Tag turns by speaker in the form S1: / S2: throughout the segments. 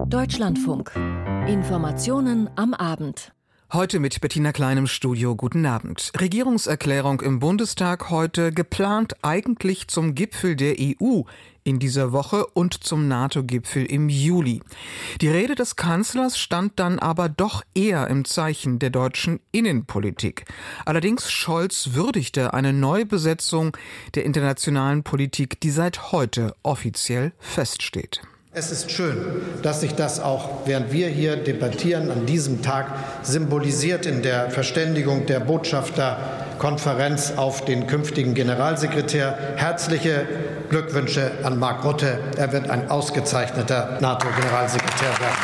S1: Deutschlandfunk. Informationen am Abend.
S2: Heute mit Bettina Klein im Studio. Guten Abend. Regierungserklärung im Bundestag heute, geplant eigentlich zum Gipfel der EU in dieser Woche und zum NATO-Gipfel im Juli. Die Rede des Kanzlers stand dann aber doch eher im Zeichen der deutschen Innenpolitik. Allerdings Scholz würdigte eine Neubesetzung der internationalen Politik, die seit heute offiziell feststeht.
S3: Es ist schön, dass sich das auch, während wir hier debattieren, an diesem Tag symbolisiert in der Verständigung der Botschafterkonferenz auf den künftigen Generalsekretär. Herzliche Glückwünsche an Mark Rutte. Er wird ein ausgezeichneter NATO-Generalsekretär werden.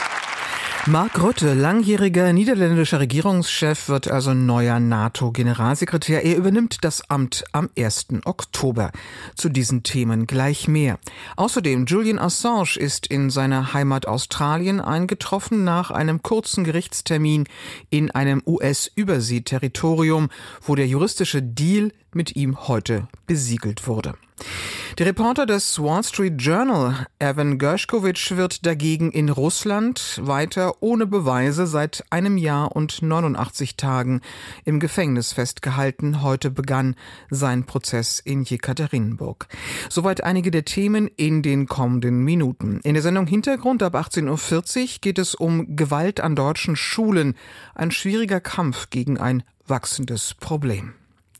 S2: Mark Rutte, langjähriger niederländischer Regierungschef, wird also neuer NATO-Generalsekretär. Er übernimmt das Amt am 1. Oktober. Zu diesen Themen gleich mehr. Außerdem, Julian Assange ist in seiner Heimat Australien eingetroffen nach einem kurzen Gerichtstermin in einem US-Überseeterritorium, wo der juristische Deal mit ihm heute besiegelt wurde. Der Reporter des Wall Street Journal, Evan Gershkovich, wird dagegen in Russland weiter ohne Beweise seit einem Jahr und 89 Tagen im Gefängnis festgehalten. Heute begann sein Prozess in Jekaterinburg. Soweit einige der Themen in den kommenden Minuten. In der Sendung Hintergrund ab 18.40 Uhr geht es um Gewalt an deutschen Schulen. Ein schwieriger Kampf gegen ein wachsendes Problem.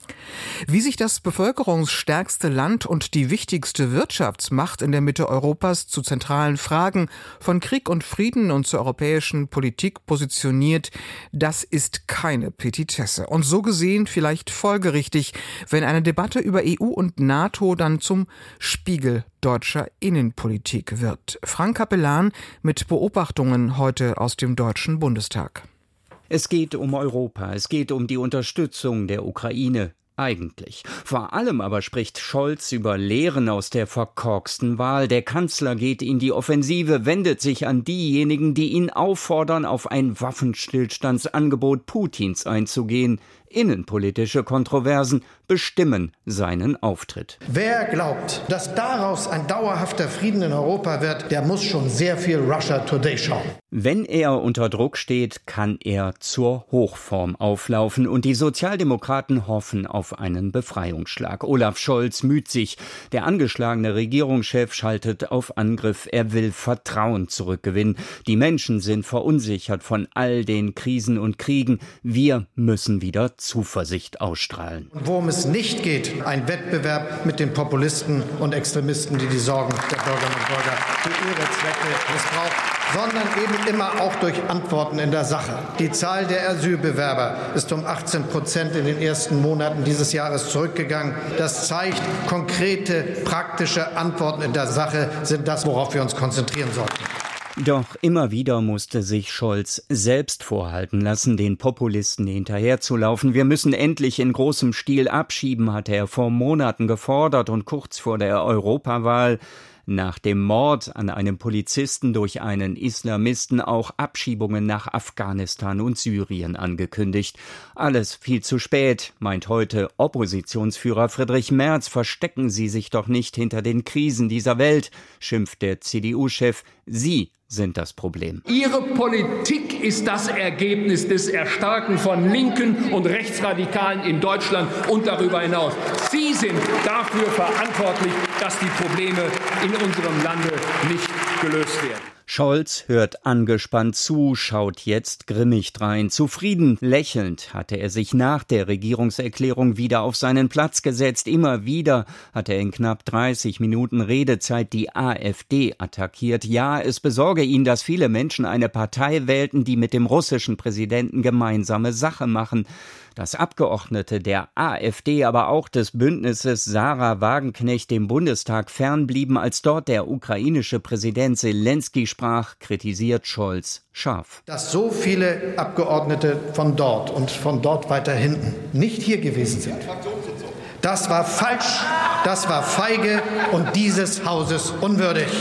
S2: Wie sich das bevölkerungsstärkste Land und die wichtigste Wirtschaftsmacht in der Mitte Europas zu zentralen Fragen von Krieg und Frieden und zur europäischen Politik positioniert, das ist keine Petitesse. Und so gesehen vielleicht folgerichtig, wenn eine Debatte über EU und NATO dann zum Spiegel deutscher Innenpolitik wird. Frank Capellan mit Beobachtungen heute aus dem Deutschen Bundestag.
S4: Es geht um Europa, es geht um die Unterstützung der Ukraine. Eigentlich. Vor allem aber spricht Scholz über Lehren aus der verkorksten Wahl. Der Kanzler geht in die Offensive, wendet sich an diejenigen, die ihn auffordern, auf ein Waffenstillstandsangebot Putins einzugehen. Innenpolitische Kontroversen bestimmen seinen Auftritt.
S3: Wer glaubt, dass daraus ein dauerhafter Frieden in Europa wird, der muss schon sehr viel Russia Today schauen.
S4: Wenn er unter Druck steht, kann er zur Hochform auflaufen und die Sozialdemokraten hoffen auf einen Befreiungsschlag. Olaf Scholz müht sich. Der angeschlagene Regierungschef schaltet auf Angriff. Er will Vertrauen zurückgewinnen. Die Menschen sind verunsichert von all den Krisen und Kriegen. Wir müssen wieder Zuversicht ausstrahlen.
S3: Worum es nicht geht, ein Wettbewerb mit den Populisten und Extremisten, die die Sorgen der Bürgerinnen und Bürger für ihre Zwecke missbrauchen, sondern eben immer auch durch Antworten in der Sache. Die Zahl der Asylbewerber ist um 18% in den ersten Monaten dieses Jahres zurückgegangen. Das zeigt, konkrete, praktische Antworten in der Sache sind das, worauf wir uns konzentrieren sollten.
S4: Doch immer wieder musste sich Scholz selbst vorhalten lassen, den Populisten hinterherzulaufen. Wir müssen endlich in großem Stil abschieben, hatte er vor Monaten gefordert und kurz vor der Europawahl nach dem Mord an einem Polizisten durch einen Islamisten auch Abschiebungen nach Afghanistan und Syrien angekündigt. Alles viel zu spät, meint heute Oppositionsführer Friedrich Merz. Verstecken Sie sich doch nicht hinter den Krisen dieser Welt, schimpft der CDU-Chef. Sie sind das Problem.
S5: Ihre Politik ist das Ergebnis des Erstarken von Linken und Rechtsradikalen in Deutschland und darüber hinaus. Sie sind dafür verantwortlich, dass die Probleme in unserem Lande nicht gelöst werden.
S4: Scholz hört angespannt zu, schaut jetzt grimmig drein. Zufrieden, lächelnd hatte er sich nach der Regierungserklärung wieder auf seinen Platz gesetzt. Immer wieder hat er in knapp 30 Minuten Redezeit die AfD attackiert. Ja, es besorge ihn, dass viele Menschen eine Partei wählten, die mit dem russischen Präsidenten gemeinsame Sache machen. Dass Abgeordnete der AfD, aber auch des Bündnisses Sarah Wagenknecht dem Bundestag fernblieben, als dort der ukrainische Präsident Selenskyj sprach, kritisiert Scholz scharf.
S3: Dass so viele Abgeordnete von dort und von dort weiter hinten nicht hier gewesen sind, das war falsch, das war feige und dieses Hauses unwürdig.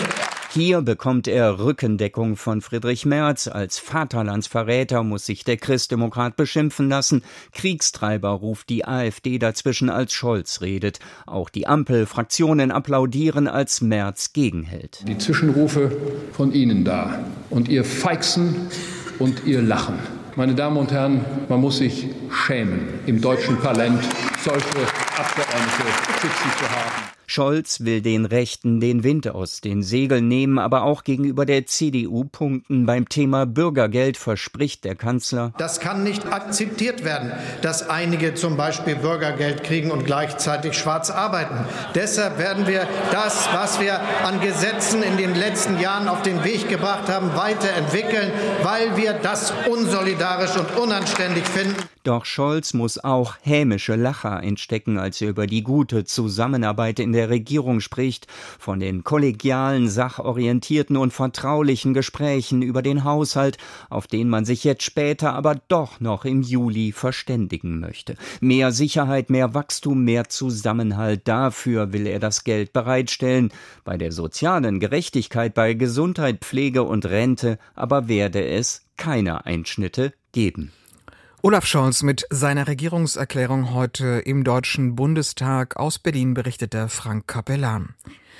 S4: Hier bekommt er Rückendeckung von Friedrich Merz. Als Vaterlandsverräter muss sich der Christdemokrat beschimpfen lassen. Kriegstreiber ruft die AfD dazwischen, als Scholz redet. Auch die Ampelfraktionen applaudieren, als Merz gegenhält.
S5: Die Zwischenrufe von Ihnen da und Ihr Feixen und Ihr Lachen. Meine Damen und Herren, man muss sich schämen, im deutschen Parlament solche Abgeordnete sitzen zu haben.
S4: Scholz will den Rechten den Wind aus den Segeln nehmen, aber auch gegenüber der CDU punkten. Beim Thema Bürgergeld verspricht der Kanzler:
S3: Das kann nicht akzeptiert werden, dass einige zum Beispiel Bürgergeld kriegen und gleichzeitig schwarz arbeiten. Deshalb werden wir das, was wir an Gesetzen in den letzten Jahren auf den Weg gebracht haben, weiterentwickeln, weil wir das unsolidarisch und unanständig finden.
S4: Doch Scholz muss auch hämische Lacher einstecken, als er über die gute Zusammenarbeit in der Regierung spricht, von den kollegialen, sachorientierten und vertraulichen Gesprächen über den Haushalt, auf den man sich jetzt später aber doch noch im Juli verständigen möchte. Mehr Sicherheit, mehr Wachstum, mehr Zusammenhalt, dafür will er das Geld bereitstellen. Bei der sozialen Gerechtigkeit, bei Gesundheit, Pflege und Rente aber werde es keine Einschnitte geben.
S2: Olaf Scholz mit seiner Regierungserklärung heute im Deutschen Bundestag. Aus Berlin berichtete Frank Capellan.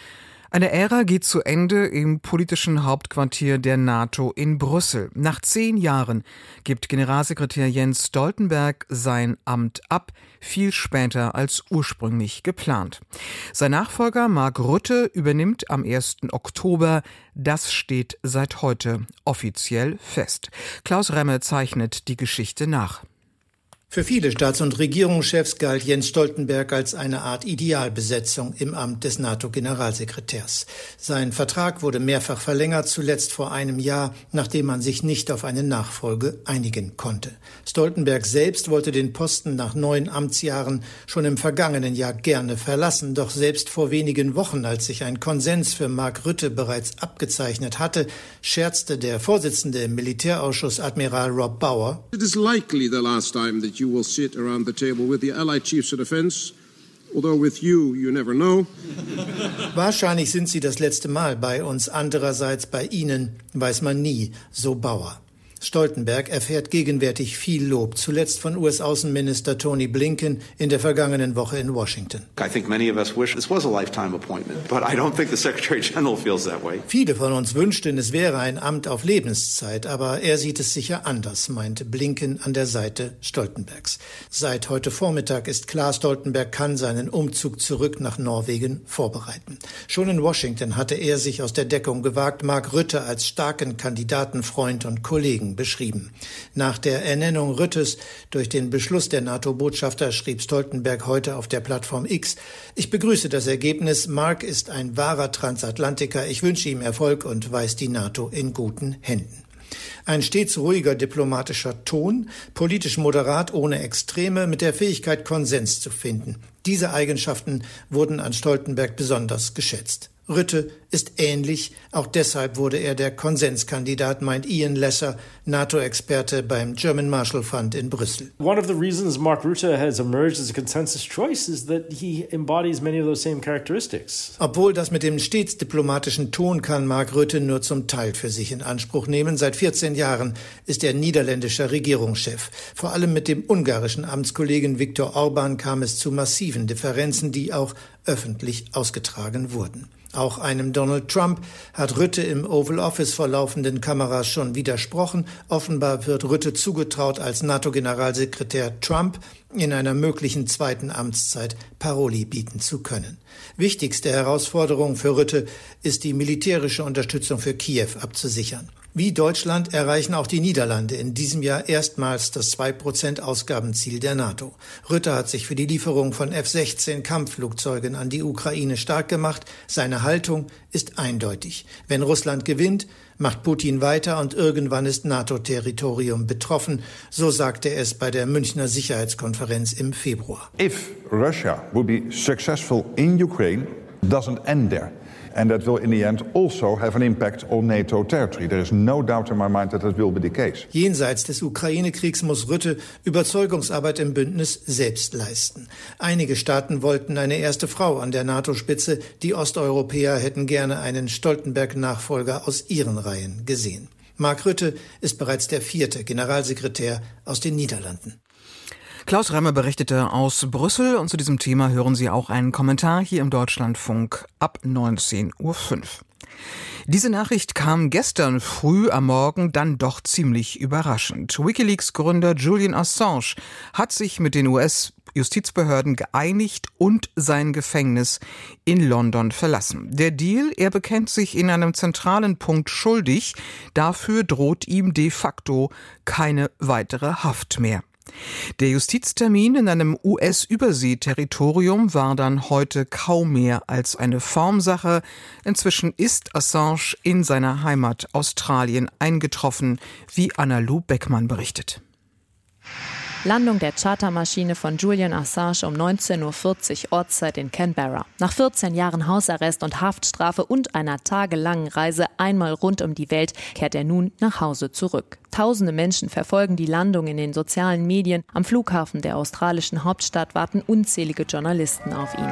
S2: Eine Ära geht zu Ende im politischen Hauptquartier der NATO in Brüssel. Nach 10 Jahren gibt Generalsekretär Jens Stoltenberg sein Amt ab, viel später als ursprünglich geplant. Sein Nachfolger Mark Rutte übernimmt am 1. Oktober. Das steht seit heute offiziell fest. Klaus Remme zeichnet die Geschichte nach.
S6: Für viele Staats- und Regierungschefs galt Jens Stoltenberg als eine Art Idealbesetzung im Amt des NATO-Generalsekretärs. Sein Vertrag wurde mehrfach verlängert, zuletzt vor einem Jahr, nachdem man sich nicht auf eine Nachfolge einigen konnte. Stoltenberg selbst wollte den Posten nach 9 Amtsjahren schon im vergangenen Jahr gerne verlassen. Doch selbst vor wenigen Wochen, als sich ein Konsens für Mark Rutte bereits abgezeichnet hatte, scherzte der Vorsitzende im Militärausschuss, Admiral Rob Bauer:
S7: It is likely the last time that you will sit around the table with the Allied Chiefs of Defense. Although with you never know.
S6: Wahrscheinlich sind Sie das letzte Mal bei uns. Andererseits bei Ihnen weiß man nie, so Bauer. Stoltenberg erfährt gegenwärtig viel Lob, zuletzt von US-Außenminister Tony Blinken in der vergangenen Woche in Washington. Viele von uns wünschten, es wäre ein Amt auf Lebenszeit, aber er sieht es sicher anders, meinte Blinken an der Seite Stoltenbergs. Seit heute Vormittag ist klar, Stoltenberg kann seinen Umzug zurück nach Norwegen vorbereiten. Schon in Washington hatte er sich aus der Deckung gewagt, Mark Rutte als starken Kandidaten, Freund und Kollegen beschrieben. Nach der Ernennung Ruttes durch den Beschluss der NATO-Botschafter schrieb Stoltenberg heute auf der Plattform X: Ich begrüße das Ergebnis. Mark ist ein wahrer Transatlantiker. Ich wünsche ihm Erfolg und weiß die NATO in guten Händen. Ein stets ruhiger diplomatischer Ton, politisch moderat, ohne Extreme, mit der Fähigkeit, Konsens zu finden. Diese Eigenschaften wurden an Stoltenberg besonders geschätzt. Rutte ist ähnlich, auch deshalb wurde er der Konsenskandidat, meint Ian Lesser, NATO-Experte beim German Marshall Fund in Brüssel.
S8: One of the reasons Mark Rutte has emerged as a consensus choice is that he embodies many of those same characteristics.
S6: Obwohl das mit dem stets diplomatischen Ton kann Mark Rutte nur zum Teil für sich in Anspruch nehmen. Seit 14 Jahren ist er niederländischer Regierungschef. Vor allem mit dem ungarischen Amtskollegen Viktor Orbán kam es zu massiven Differenzen, die auch öffentlich ausgetragen wurden. Auch einem Donald Trump hat Rutte im Oval Office vor laufenden Kameras schon widersprochen. Offenbar wird Rutte zugetraut, als NATO-Generalsekretär Trump in einer möglichen zweiten Amtszeit Paroli bieten zu können. Wichtigste Herausforderung für Rutte ist, die militärische Unterstützung für Kiew abzusichern. Wie Deutschland erreichen auch die Niederlande in diesem Jahr erstmals das 2% Ausgabenziel der NATO. Rutte hat sich für die Lieferung von F-16 Kampfflugzeugen an die Ukraine stark gemacht. Seine Haltung ist eindeutig. Wenn Russland gewinnt, macht Putin weiter und irgendwann ist NATO-Territorium betroffen. So sagte er es bei der Münchner Sicherheitskonferenz im Februar.
S9: If Russia will be successful in Ukraine, doesn't end there. And that will in the end also have an impact on NATO territory. There is no doubt in my mind that will be the case.
S6: Jenseits des Ukraine-Kriegs muss Rutte Überzeugungsarbeit im Bündnis selbst leisten. Einige Staaten wollten eine erste Frau an der NATO-Spitze. Die Osteuropäer hätten gerne einen Stoltenberg-Nachfolger aus ihren Reihen gesehen. Mark Rutte ist bereits der 4. Generalsekretär aus den Niederlanden.
S2: Klaus Remmer berichtete aus Brüssel und zu diesem Thema hören Sie auch einen Kommentar hier im Deutschlandfunk ab 19:05 Uhr. Diese Nachricht kam gestern früh am Morgen dann doch ziemlich überraschend. WikiLeaks-Gründer Julian Assange hat sich mit den US-Justizbehörden geeinigt und sein Gefängnis in London verlassen. Der Deal, er bekennt sich in einem zentralen Punkt schuldig. Dafür droht ihm de facto keine weitere Haft mehr. Der Justiztermin in einem US-Überseeterritorium war dann heute kaum mehr als eine Formsache. Inzwischen ist Assange in seiner Heimat Australien eingetroffen, wie Anna-Lu Beckmann berichtet.
S10: Landung der Chartermaschine von Julian Assange um 19:40 Uhr Ortszeit in Canberra. Nach 14 Jahren Hausarrest und Haftstrafe und einer tagelangen Reise einmal rund um die Welt kehrt er nun nach Hause zurück. Tausende Menschen verfolgen die Landung in den sozialen Medien. Am Flughafen der australischen Hauptstadt warten unzählige Journalisten auf ihn.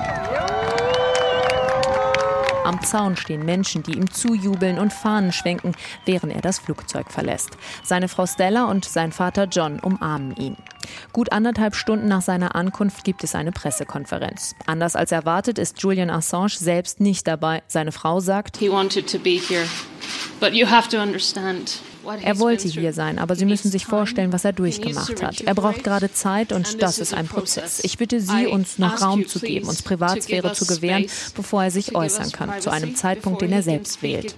S10: Am Zaun stehen Menschen, die ihm zujubeln und Fahnen schwenken, während er das Flugzeug verlässt. Seine Frau Stella und sein Vater John umarmen ihn. Gut 1,5 Stunden nach seiner Ankunft gibt es eine Pressekonferenz. Anders als erwartet ist Julian Assange selbst nicht dabei. Seine Frau sagt,
S11: he wanted to be here, but you have to understand.
S10: Er wollte hier sein, aber Sie müssen sich vorstellen, was er durchgemacht hat. Er braucht gerade Zeit und das ist ein Prozess. Ich bitte Sie, uns noch Raum zu geben, uns Privatsphäre zu gewähren, bevor er sich äußern kann, zu einem Zeitpunkt, den er selbst wählt.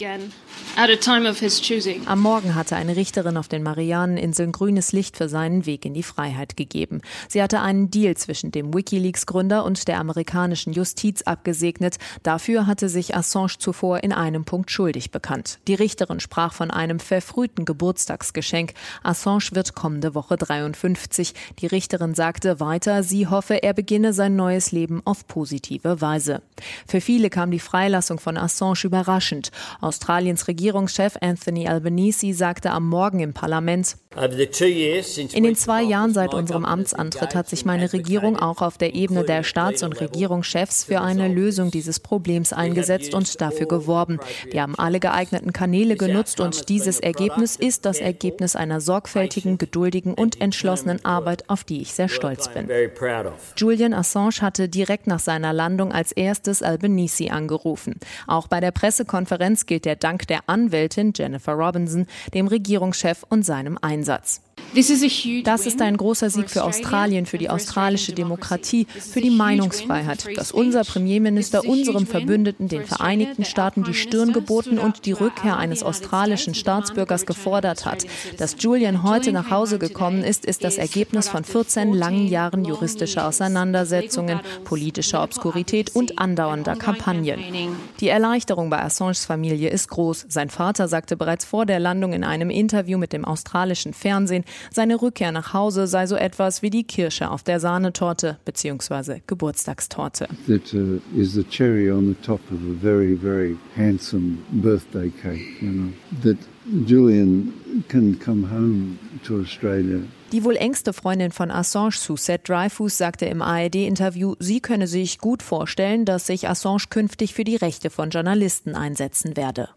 S10: Am Morgen hatte eine Richterin auf den Marianeninseln grünes Licht für seinen Weg in die Freiheit gegeben. Sie hatte einen Deal zwischen dem WikiLeaks-Gründer und der amerikanischen Justiz abgesegnet. Dafür hatte sich Assange zuvor in einem Punkt schuldig bekannt. Die Richterin sprach von einem verfrühten Geburtstagsgeschenk. Assange wird kommende Woche 53. Die Richterin sagte weiter, sie hoffe, er beginne sein neues Leben auf positive Weise. Für viele kam die Freilassung von Assange überraschend. Australiens Regierungschef Anthony Albanese sagte am Morgen im Parlament, in den 2 Jahren seit unserem Amtsantritt hat sich meine Regierung auch auf der Ebene der Staats- und Regierungschefs für eine Lösung dieses Problems eingesetzt und dafür geworben. Wir haben alle geeigneten Kanäle genutzt und dieses Ergebnis ist das Ergebnis einer sorgfältigen, geduldigen und entschlossenen Arbeit, auf die ich sehr stolz bin. Julian Assange hatte direkt nach seiner Landung als erstes Albanese angerufen. Auch bei der Pressekonferenz gilt der Dank der Anwältin Jennifer Robinson, dem Regierungschef und seinem Einsatz. Das ist ein großer Sieg für Australien, für die australische Demokratie, für die Meinungsfreiheit, dass unser Premierminister unserem Verbündeten, den Vereinigten Staaten, die Stirn geboten und die Rückkehr eines australischen Staatsbürgers gefordert hat. Dass Julian heute nach Hause gekommen ist, ist das Ergebnis von 14 langen Jahren juristischer Auseinandersetzungen, politischer Obskurität und andauernder Kampagnen. Die Erleichterung bei Assanges Familie ist groß. Sein Vater sagte bereits vor der Landung in einem Interview mit dem australischen Fernsehen, seine Rückkehr nach Hause sei so etwas wie die Kirsche auf der Sahnetorte bzw. Geburtstagstorte.
S12: That is the cherry on the top of a very, very handsome birthday cake, you know. That Julian can come home to Australia.
S10: Die wohl engste Freundin von Assange, Suzette Dreyfus, sagte im ARD-Interview, sie könne sich gut vorstellen, dass sich Assange künftig für die Rechte von Journalisten einsetzen werde.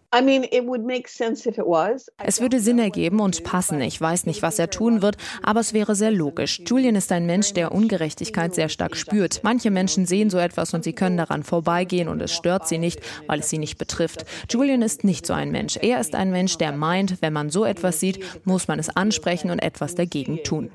S10: Es würde Sinn ergeben und passen. Ich weiß nicht, was er tun wird, aber es wäre sehr logisch. Julian ist ein Mensch, der Ungerechtigkeit sehr stark spürt. Manche Menschen sehen so etwas und sie können daran vorbeigehen und es stört sie nicht, weil es sie nicht betrifft. Julian ist nicht so ein Mensch. Er ist ein Mensch, der meint, wenn man so etwas sieht, muss man es ansprechen und etwas dagegen tun.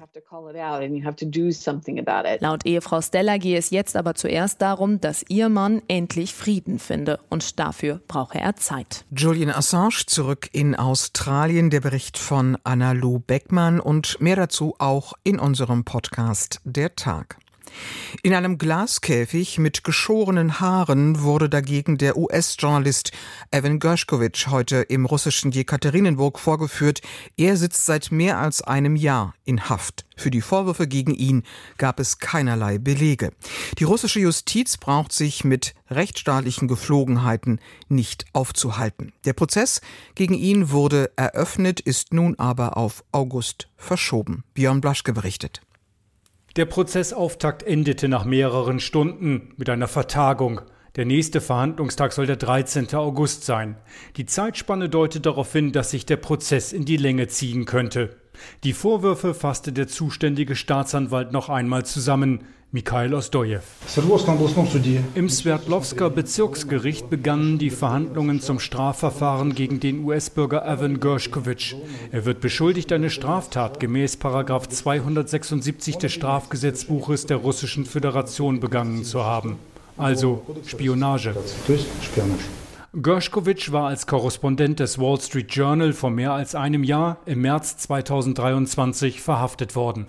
S10: Laut Ehefrau Stella gehe es jetzt aber zuerst darum, dass ihr Mann endlich Frieden finde und dafür brauche er Zeit.
S2: Julian Assange zurück in Australien, der Bericht von Anna-Lu Beckmann und mehr dazu auch in unserem Podcast Der Tag. In einem Glaskäfig mit geschorenen Haaren wurde dagegen der US-Journalist Evan Gershkovich heute im russischen Jekaterinburg vorgeführt. Er sitzt seit mehr als einem Jahr in Haft. Für die Vorwürfe gegen ihn gab es keinerlei Belege. Die russische Justiz braucht sich mit rechtsstaatlichen Geflogenheiten nicht aufzuhalten. Der Prozess gegen ihn wurde eröffnet, ist nun aber auf August verschoben. Björn Blaschke berichtet.
S13: Der Prozessauftakt endete nach mehreren Stunden mit einer Vertagung. Der nächste Verhandlungstag soll der 13. August sein. Die Zeitspanne deutet darauf hin, dass sich der Prozess in die Länge ziehen könnte. Die Vorwürfe fasste der zuständige Staatsanwalt noch einmal zusammen, Mikhail Osdojew. Im Sverdlovsker Bezirksgericht begannen die Verhandlungen zum Strafverfahren gegen den US-Bürger Evan Gershkovich. Er wird beschuldigt, eine Straftat gemäß § 276 des Strafgesetzbuches der Russischen Föderation begangen zu haben. Also Spionage. Gershkovich war als Korrespondent des Wall Street Journal vor mehr als einem Jahr im März 2023 verhaftet worden.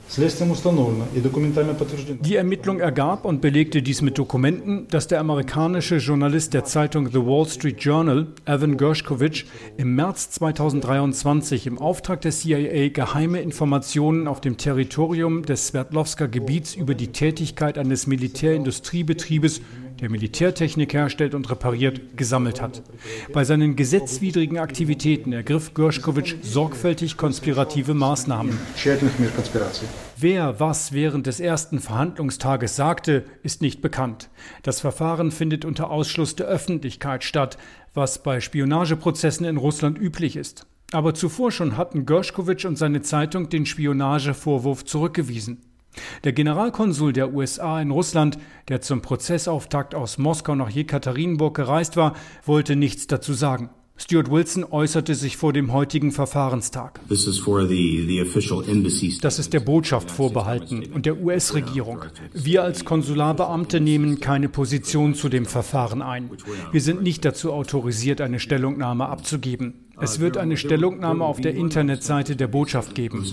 S13: Die Ermittlung ergab und belegte dies mit Dokumenten, dass der amerikanische Journalist der Zeitung The Wall Street Journal, Evan Gershkovich, im März 2023 im Auftrag der CIA geheime Informationen auf dem Territorium des Sverdlovsker Gebiets über die Tätigkeit eines Militärindustriebetriebes, der Militärtechnik herstellt und repariert, gesammelt hat. Bei seinen gesetzwidrigen Aktivitäten ergriff Gershkovich sorgfältig konspirative Maßnahmen. Wer was während des ersten Verhandlungstages sagte, ist nicht bekannt. Das Verfahren findet unter Ausschluss der Öffentlichkeit statt, was bei Spionageprozessen in Russland üblich ist. Aber zuvor schon hatten Gershkovich und seine Zeitung den Spionagevorwurf zurückgewiesen. Der Generalkonsul der USA in Russland, der zum Prozessauftakt aus Moskau nach Jekaterinburg gereist war, wollte nichts dazu sagen. Stuart Wilson äußerte sich vor dem heutigen Verfahrenstag. Das ist der Botschaft vorbehalten und der US-Regierung. Wir als Konsularbeamte nehmen keine Position zu dem Verfahren ein. Wir sind nicht dazu autorisiert, eine Stellungnahme abzugeben. Es wird eine Stellungnahme auf der Internetseite der Botschaft geben.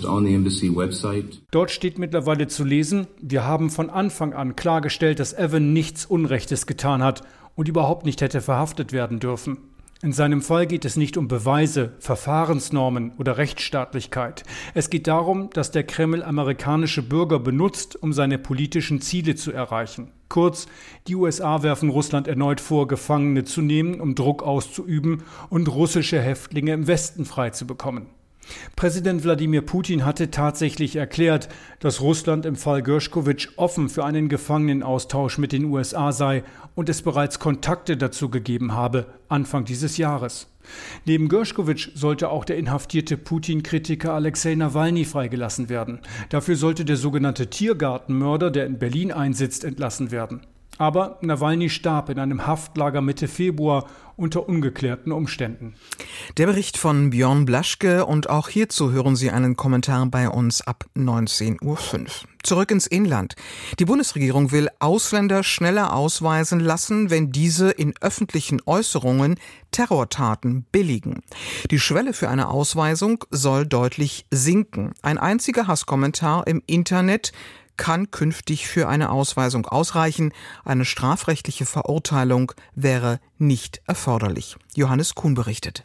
S13: Dort steht mittlerweile zu lesen: Wir haben von Anfang an klargestellt, dass Evan nichts Unrechtes getan hat und überhaupt nicht hätte verhaftet werden dürfen. In seinem Fall geht es nicht um Beweise, Verfahrensnormen oder Rechtsstaatlichkeit. Es geht darum, dass der Kreml amerikanische Bürger benutzt, um seine politischen Ziele zu erreichen. Kurz, die USA werfen Russland erneut vor, Gefangene zu nehmen, um Druck auszuüben und russische Häftlinge im Westen freizubekommen. Präsident Wladimir Putin hatte tatsächlich erklärt, dass Russland im Fall Gershkovich offen für einen Gefangenenaustausch mit den USA sei und es bereits Kontakte dazu gegeben habe, Anfang dieses Jahres. Neben Gershkovich sollte auch der inhaftierte Putin-Kritiker Alexei Nawalny freigelassen werden. Dafür sollte der sogenannte Tiergartenmörder, der in Berlin einsitzt, entlassen werden. Aber Nawalny starb in einem Haftlager Mitte Februar unter ungeklärten Umständen.
S2: Der Bericht von Björn Blaschke, und auch hierzu hören Sie einen Kommentar bei uns ab 19:05 Uhr. Zurück ins Inland. Die Bundesregierung will Ausländer schneller ausweisen lassen, wenn diese in öffentlichen Äußerungen Terrortaten billigen. Die Schwelle für eine Ausweisung soll deutlich sinken. Ein einziger Hasskommentar im Internet kann künftig für eine Ausweisung ausreichen. Eine strafrechtliche Verurteilung wäre nicht erforderlich. Johannes Kuhn berichtet.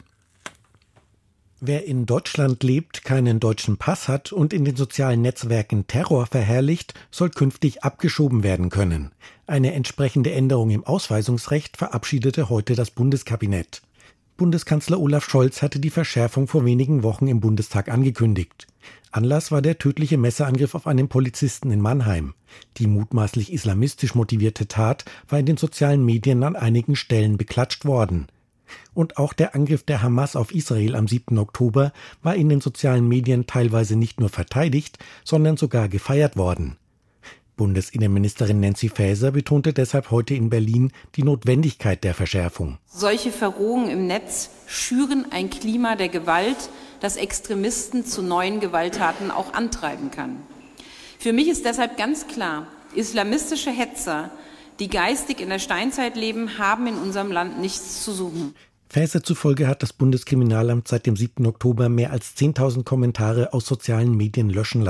S14: Wer in Deutschland lebt, keinen deutschen Pass hat und in den sozialen Netzwerken Terror verherrlicht, soll künftig abgeschoben werden können. Eine entsprechende Änderung im Ausweisungsrecht verabschiedete heute das Bundeskabinett. Bundeskanzler Olaf Scholz hatte die Verschärfung vor wenigen Wochen im Bundestag angekündigt. Anlass war der tödliche Messerangriff auf einen Polizisten in Mannheim. Die mutmaßlich islamistisch motivierte Tat war in den sozialen Medien an einigen Stellen beklatscht worden. Und auch der Angriff der Hamas auf Israel am 7. Oktober war in den sozialen Medien teilweise nicht nur verteidigt, sondern sogar gefeiert worden. Bundesinnenministerin Nancy Faeser betonte deshalb heute in Berlin die Notwendigkeit der Verschärfung.
S15: Solche Verrohungen im Netz schüren ein Klima der Gewalt, das Extremisten zu neuen Gewalttaten auch antreiben kann. Für mich ist deshalb ganz klar, islamistische Hetzer, die geistig in der Steinzeit leben, haben in unserem Land nichts zu suchen.
S14: Faeser zufolge hat das Bundeskriminalamt seit dem 7. Oktober mehr als 10.000 Kommentare aus sozialen Medien löschen lassen.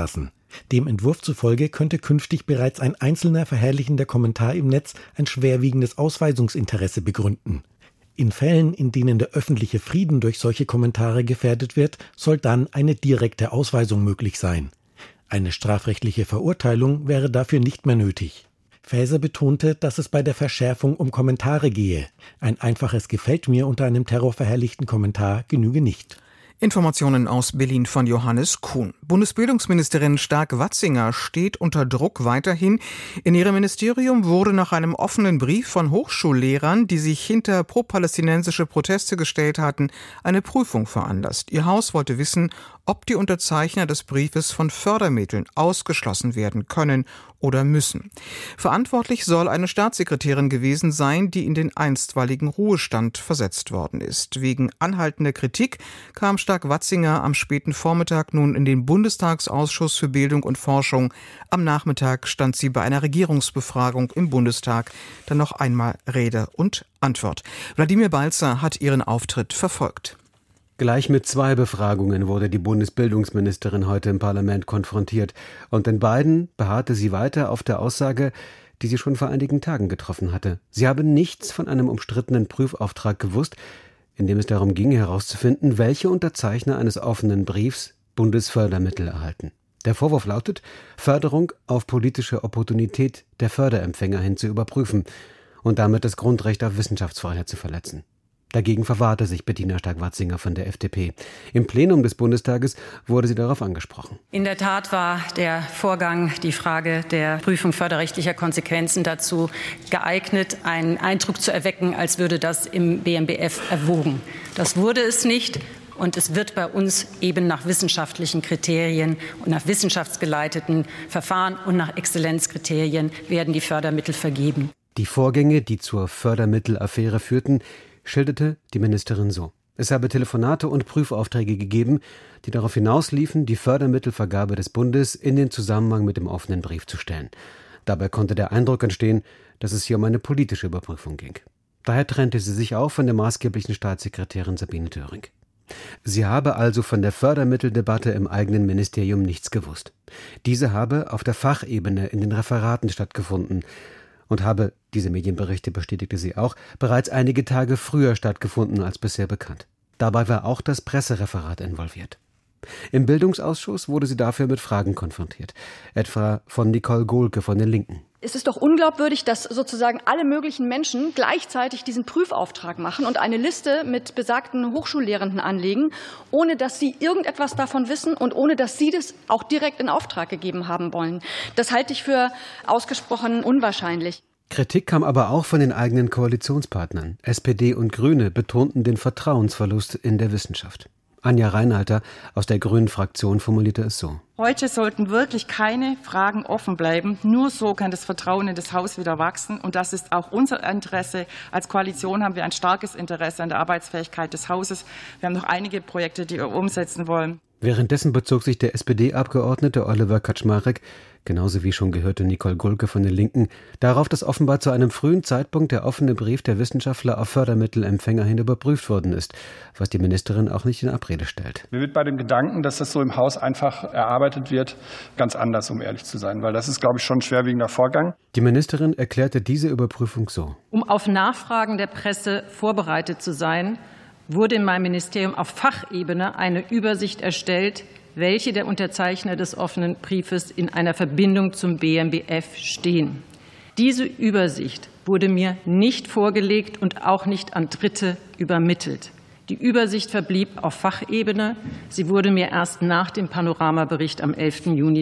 S14: Dem Entwurf zufolge könnte künftig bereits ein einzelner verherrlichender Kommentar im Netz ein schwerwiegendes Ausweisungsinteresse begründen. In Fällen, in denen der öffentliche Frieden durch solche Kommentare gefährdet wird, soll dann eine direkte Ausweisung möglich sein. Eine strafrechtliche Verurteilung wäre dafür nicht mehr nötig. Faeser betonte, dass es bei der Verschärfung um Kommentare gehe. Ein einfaches Gefällt mir unter einem terrorverherrlichten Kommentar genüge nicht.
S2: Informationen aus Berlin von Johannes Kuhn. Bundesbildungsministerin Stark-Watzinger steht unter Druck weiterhin. In ihrem Ministerium wurde nach einem offenen Brief von Hochschullehrern, die sich hinter pro-palästinensische Proteste gestellt hatten, eine Prüfung veranlasst. Ihr Haus wollte wissen, ob die Unterzeichner des Briefes von Fördermitteln ausgeschlossen werden können oder müssen. Verantwortlich soll eine Staatssekretärin gewesen sein, die in den einstweiligen Ruhestand versetzt worden ist. Wegen anhaltender Kritik kam Stark-Watzinger am späten Vormittag nun in den Bundestagsausschuss für Bildung und Forschung. Am Nachmittag stand sie bei einer Regierungsbefragung im Bundestag. Dann noch einmal Rede und Antwort. Wladimir Balzer hat ihren Auftritt verfolgt.
S16: Gleich mit 2 Befragungen wurde die Bundesbildungsministerin heute im Parlament konfrontiert. Und in beiden beharrte sie weiter auf der Aussage, die sie schon vor einigen Tagen getroffen hatte. Sie habe nichts von einem umstrittenen Prüfauftrag gewusst, in dem es darum ging, herauszufinden, welche Unterzeichner eines offenen Briefs Bundesfördermittel erhalten. Der Vorwurf lautet, Förderung auf politische Opportunität der Förderempfänger hin zu überprüfen und damit das Grundrecht auf Wissenschaftsfreiheit zu verletzen. Dagegen verwahrte sich Bettina Stark-Watzinger von der FDP. Im Plenum des Bundestages wurde sie darauf angesprochen.
S17: In der Tat war der Vorgang, die Frage der Prüfung förderrechtlicher Konsequenzen dazu geeignet, einen Eindruck zu erwecken, als würde das im BMBF erwogen. Das wurde es nicht. Und es wird bei uns eben nach wissenschaftlichen Kriterien und nach wissenschaftsgeleiteten Verfahren und nach Exzellenzkriterien werden die Fördermittel vergeben.
S16: Die Vorgänge, die zur Fördermittelaffäre führten, schilderte die Ministerin so. Es habe Telefonate und Prüfaufträge gegeben, die darauf hinausliefen, die Fördermittelvergabe des Bundes in den Zusammenhang mit dem offenen Brief zu stellen. Dabei konnte der Eindruck entstehen, dass es hier um eine politische Überprüfung ging. Daher trennte sie sich auch von der maßgeblichen Staatssekretärin Sabine Döring. Sie habe also von der Fördermitteldebatte im eigenen Ministerium nichts gewusst. Diese habe auf der Fachebene in den Referaten stattgefunden und habe, diese Medienberichte bestätigte sie auch, bereits einige Tage früher stattgefunden als bisher bekannt. Dabei war auch das Pressereferat involviert. Im Bildungsausschuss wurde sie dafür mit Fragen konfrontiert, etwa von Nicole Gohlke von den Linken.
S18: Es ist doch unglaubwürdig, dass sozusagen alle möglichen Menschen gleichzeitig diesen Prüfauftrag machen und eine Liste mit besagten Hochschullehrenden anlegen, ohne dass sie irgendetwas davon wissen und ohne dass sie das auch direkt in Auftrag gegeben haben wollen. Das halte ich für ausgesprochen unwahrscheinlich.
S16: Kritik kam aber auch von den eigenen Koalitionspartnern. SPD und Grüne betonten den Vertrauensverlust in der Wissenschaft. Anja Reinhalter aus der Grünen-Fraktion formulierte es so.
S19: Heute sollten wirklich keine Fragen offen bleiben. Nur so kann das Vertrauen in das Haus wieder wachsen. Und das ist auch unser Interesse. Als Koalition haben wir ein starkes Interesse an der Arbeitsfähigkeit des Hauses. Wir haben noch einige Projekte, die wir umsetzen wollen.
S16: Währenddessen bezog sich der SPD-Abgeordnete Oliver Kaczmarek, genauso wie schon gehörte Nicole Gohlke von den Linken, darauf, dass offenbar zu einem frühen Zeitpunkt der offene Brief der Wissenschaftler auf Fördermittelempfänger hin überprüft worden ist, was die Ministerin auch nicht in Abrede stellt.
S20: Mir wird bei dem Gedanken, dass das so im Haus einfach erarbeitet wird, ganz anders, um ehrlich zu sein, weil das ist, glaube ich, schon ein schwerwiegender Vorgang.
S16: Die Ministerin erklärte diese Überprüfung so.
S17: Um auf Nachfragen der Presse vorbereitet zu sein, wurde in meinem Ministerium auf Fachebene eine Übersicht erstellt, welche der Unterzeichner des offenen Briefes in einer Verbindung zum BMBF stehen. Diese Übersicht wurde mir nicht vorgelegt und auch nicht an Dritte übermittelt. Die Übersicht verblieb auf Fachebene. Sie wurde mir erst nach dem Panoramabericht am 11. Juni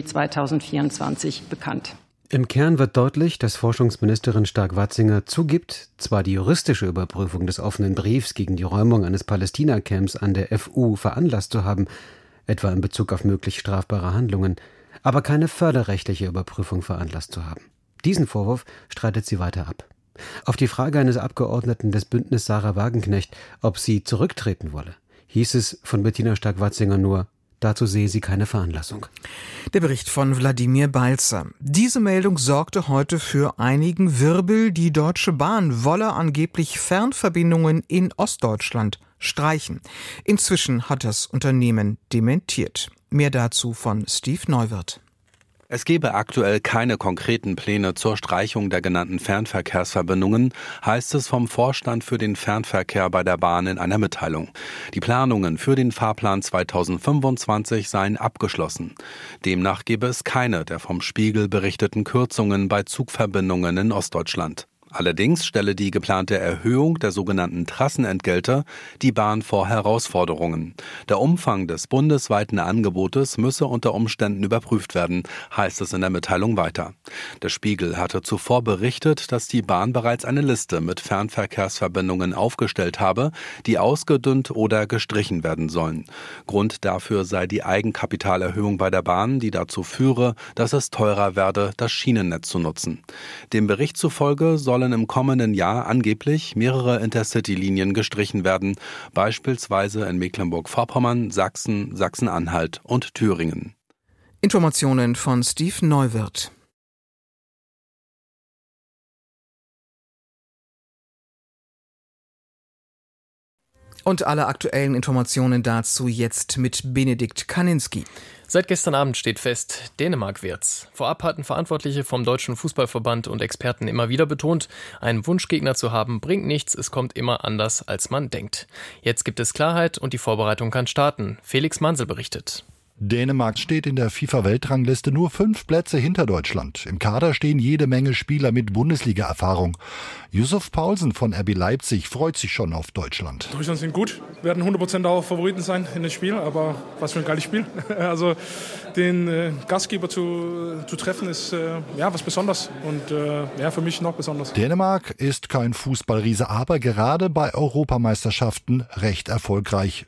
S17: 2024 bekannt.
S16: Im Kern wird deutlich, dass Forschungsministerin Stark-Watzinger zugibt, zwar die juristische Überprüfung des offenen Briefs gegen die Räumung eines Palästina-Camps an der FU veranlasst zu haben, etwa in Bezug auf möglich strafbare Handlungen, aber keine förderrechtliche Überprüfung veranlasst zu haben. Diesen Vorwurf streitet sie weiter ab. Auf die Frage eines Abgeordneten des Bündnis Sarah Wagenknecht, ob sie zurücktreten wolle, hieß es von Bettina Stark-Watzinger nur, dazu sehe sie keine Veranlassung.
S2: Der Bericht von Wladimir Balzer. Diese Meldung sorgte heute für einigen Wirbel. Die Deutsche Bahn wolle angeblich Fernverbindungen in Ostdeutschland streichen. Inzwischen hat das Unternehmen dementiert. Mehr dazu von Steve Neuwirth.
S21: Es gebe aktuell keine konkreten Pläne zur Streichung der genannten Fernverkehrsverbindungen, heißt es vom Vorstand für den Fernverkehr bei der Bahn in einer Mitteilung. Die Planungen für den Fahrplan 2025 seien abgeschlossen. Demnach gebe es keine der vom Spiegel berichteten Kürzungen bei Zugverbindungen in Ostdeutschland. Allerdings stelle die geplante Erhöhung der sogenannten Trassenentgelte die Bahn vor Herausforderungen. Der Umfang des bundesweiten Angebotes müsse unter Umständen überprüft werden, heißt es in der Mitteilung weiter. Der Spiegel hatte zuvor berichtet, dass die Bahn bereits eine Liste mit Fernverkehrsverbindungen aufgestellt habe, die ausgedünnt oder gestrichen werden sollen. Grund dafür sei die Eigenkapitalerhöhung bei der Bahn, die dazu führe, dass es teurer werde, das Schienennetz zu nutzen. Dem Bericht zufolge sollen im kommenden Jahr angeblich mehrere Intercity-Linien gestrichen werden, beispielsweise in Mecklenburg-Vorpommern, Sachsen, Sachsen-Anhalt und Thüringen.
S2: Informationen von Steve Neuwirth. Und alle aktuellen Informationen dazu jetzt mit Benedikt Kaninski.
S22: Seit gestern Abend steht fest, Dänemark wird's. Vorab hatten Verantwortliche vom Deutschen Fußballverband und Experten immer wieder betont, einen Wunschgegner zu haben bringt nichts, es kommt immer anders, als man denkt. Jetzt gibt es Klarheit und die Vorbereitung kann starten. Felix Mansel berichtet.
S23: Dänemark steht in der FIFA-Weltrangliste nur 5 Plätze hinter Deutschland. Im Kader stehen jede Menge Spieler mit Bundesliga-Erfahrung. Yusuf Paulsen von RB Leipzig freut sich schon auf Deutschland.
S24: Deutschland sind gut, werden 100% auch Favoriten sein in dem Spiel, aber was für ein geiles Spiel. Also den Gastgeber zu treffen ist was Besonderes und für mich noch besonders.
S23: Dänemark ist kein Fußballriese, aber gerade bei Europameisterschaften recht erfolgreich.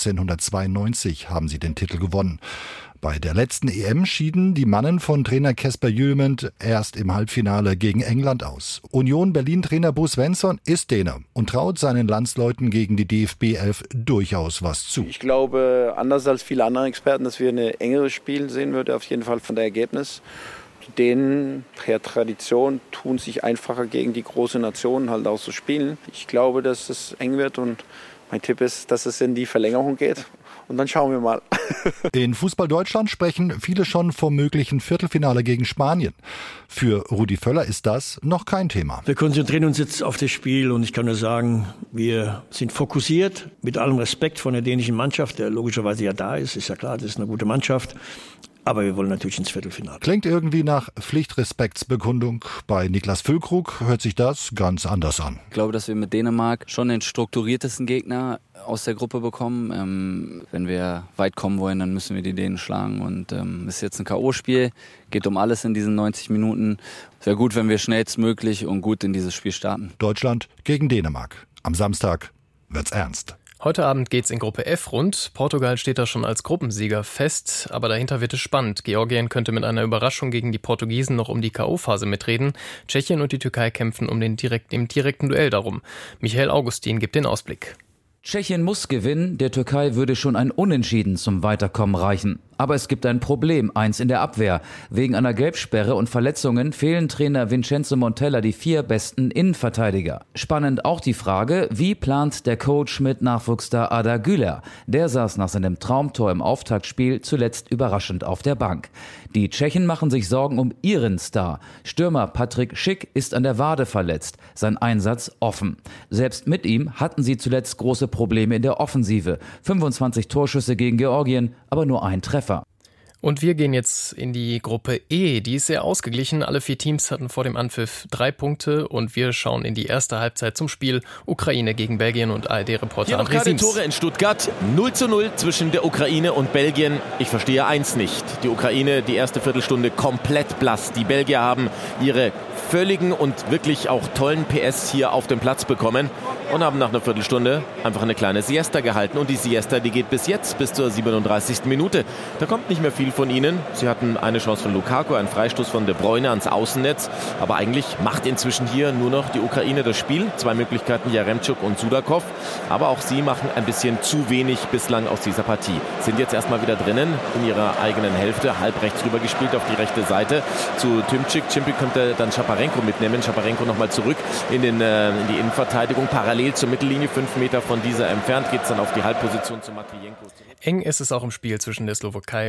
S23: 1992 haben sie den Titel gewonnen. Bei der letzten EM schieden die Mannen von Trainer Kasper Hjulmand erst im Halbfinale gegen England aus. Union Berlin-Trainer Bo Svensson ist Däne und traut seinen Landsleuten gegen die DFB 11 durchaus was zu.
S25: Ich glaube, anders als viele andere Experten, dass wir ein engeres Spiel sehen würden, auf jeden Fall von der Ergebnis. Die Dänen, per Tradition, tun sich einfacher gegen die großen Nationen halt auch zu spielen. Ich glaube, dass es eng wird und mein Tipp ist, dass es in die Verlängerung geht. Und dann schauen wir mal.
S23: In Fußball Deutschland sprechen viele schon vom möglichen Viertelfinale gegen Spanien. Für Rudi Völler ist das noch kein Thema.
S26: Wir konzentrieren uns jetzt auf das Spiel und ich kann nur sagen, wir sind fokussiert, mit allem Respekt von der dänischen Mannschaft, der logischerweise ja da ist. Ist ja klar, das ist eine gute Mannschaft. Aber wir wollen natürlich ins Viertelfinale.
S23: Klingt irgendwie nach Pflichtrespektsbekundung. Bei Niklas Füllkrug hört sich das ganz anders an.
S27: Ich glaube, dass wir mit Dänemark schon den strukturiertesten Gegner aus der Gruppe bekommen. Wenn wir weit kommen wollen, dann müssen wir die Dänen schlagen. Und ist jetzt ein K.O.-Spiel, geht um alles in diesen 90 Minuten. Es wäre gut, wenn wir schnellstmöglich und gut in dieses Spiel starten.
S23: Deutschland gegen Dänemark. Am Samstag wird's ernst.
S22: Heute Abend geht's in Gruppe F rund. Portugal steht da schon als Gruppensieger fest, aber dahinter wird es spannend. Georgien könnte mit einer Überraschung gegen die Portugiesen noch um die K.O.-Phase mitreden. Tschechien und die Türkei kämpfen im direkten Duell darum. Michael Augustin gibt den Ausblick.
S28: Tschechien muss gewinnen, der Türkei würde schon ein Unentschieden zum Weiterkommen reichen. Aber es gibt ein Problem, eins in der Abwehr. Wegen einer Gelbsperre und Verletzungen fehlen Trainer Vincenzo Montella die 4 besten Innenverteidiger. Spannend auch die Frage, wie plant der Coach mit Nachwuchsstar Arda Güler? Der saß nach seinem Traumtor im Auftaktspiel zuletzt überraschend auf der Bank. Die Tschechen machen sich Sorgen um ihren Star. Stürmer Patrick Schick ist an der Wade verletzt, sein Einsatz offen. Selbst mit ihm hatten sie zuletzt große Probleme in der Offensive. 25 Torschüsse gegen Georgien, aber nur ein Treffer.
S22: Und wir gehen jetzt in die Gruppe E. Die ist sehr ausgeglichen. Alle 4 Teams hatten vor dem Anpfiff 3 Punkte. Und wir schauen in die erste Halbzeit zum Spiel Ukraine gegen Belgien und ARD-Reporter André Siems.
S29: Tore in Stuttgart. 0:0 zwischen der Ukraine und Belgien. Ich verstehe eins nicht. Die Ukraine, die erste Viertelstunde komplett blass. Die Belgier haben ihre völligen und wirklich auch tollen PS hier auf dem Platz bekommen und haben nach einer Viertelstunde einfach eine kleine Siesta gehalten. Und die Siesta, die geht bis jetzt, bis zur 37. Minute. Da kommt nicht mehr viel von ihnen. Sie hatten eine Chance von Lukaku, einen Freistoß von De Bruyne ans Außennetz. Aber eigentlich macht inzwischen hier nur noch die Ukraine das Spiel. 2 Möglichkeiten, Jaremchuk und Sudakov. Aber auch sie machen ein bisschen zu wenig bislang aus dieser Partie. Sind jetzt erstmal wieder drinnen in ihrer eigenen Hälfte. Halb rechts rüber gespielt auf die rechte Seite zu Tymczyk. Tymczyk könnte dann Schaparenko mitnehmen. Schaparenko nochmal zurück in die Innenverteidigung. Parallel zur Mittellinie, 5 Meter von dieser entfernt, geht es dann auf die Halbposition zu Matvienko.
S22: Eng ist es auch im Spiel zwischen der Slowakei und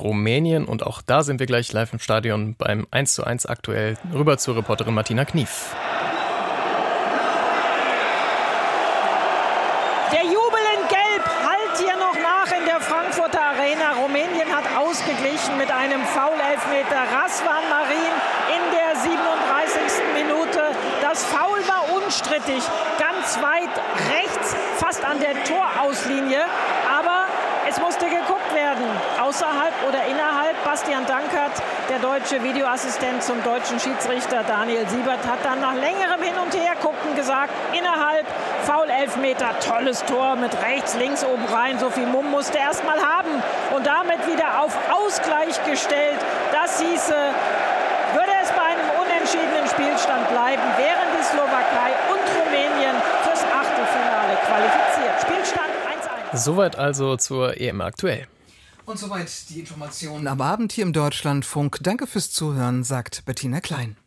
S22: Rumänien. Und auch da sind wir gleich live im Stadion beim 1:1 aktuell. Rüber zur Reporterin Martina Knief.
S1: Der Jubel in Gelb hallt hier noch nach in der Frankfurter Arena. Rumänien hat ausgeglichen mit einem Foul-Elfmeter. Razvan Marin in der 37. Minute. Das Foul war unstrittig, ganz weit rechts, fast an der Torauslinie. Aber es musste geguckt werden, außerhalb oder innerhalb. Bastian Dankert, der deutsche Videoassistent zum deutschen Schiedsrichter Daniel Siebert, hat dann nach längerem Hin- und Hergucken gesagt, innerhalb, Foul-Elfmeter, tolles Tor mit rechts, links, oben rein. So viel Mumm musste er erst mal haben und damit wieder auf Ausgleich gestellt. Das hieße, würde es bei einem unentschiedenen Spielstand bleiben, wären die Slowakei und Rumänien fürs Achtelfinale qualifiziert. Spielstand 1:1.
S22: Soweit also zur EM aktuell.
S2: Und soweit die Informationen am Abend hier im Deutschlandfunk. Danke fürs Zuhören, sagt Bettina Klein.